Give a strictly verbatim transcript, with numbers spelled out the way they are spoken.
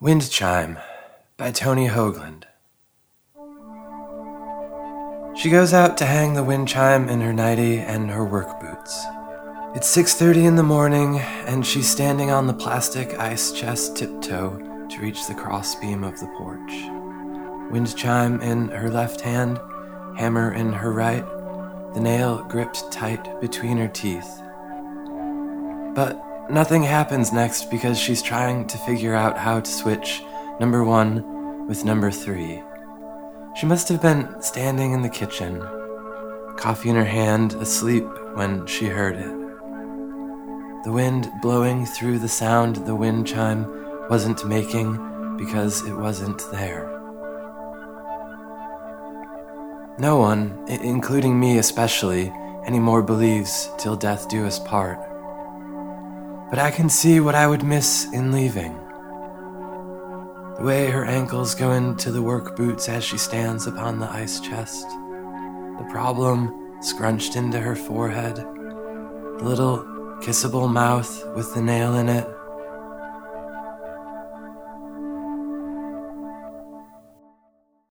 Wind Chime by Tony Hoagland. She goes out to hang the wind chime in her nightie and her work boots. It's six thirty in the morning, and she's standing on the plastic ice chest tiptoe to reach the crossbeam of the porch. Wind chime in her left hand, hammer in her right, the nail gripped tight between her teeth. But nothing happens next because she's trying to figure out how to switch number one with number three. She must have been standing in the kitchen, coffee in her hand, asleep when she heard it. The wind blowing through the sound the wind chime wasn't making because it wasn't there. No one, I- including me especially, anymore believes till death do us part. But I can see what I would miss in leaving. The way her ankles go into the work boots as she stands upon the ice chest. The problem scrunched into her forehead. The little kissable mouth with the nail in it.